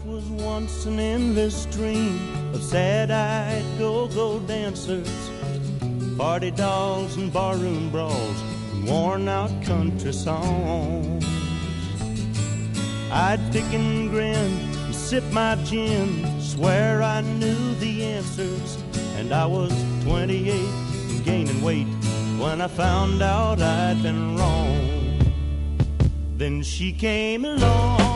was once an endless stream of sad-eyed go-go dancers, party dolls and barroom brawls, and worn-out country songs. I'd pick and grin and sip my gin, swear I knew the answers, and I was 28 and gaining weight when I found out I'd been wrong. Then she came along,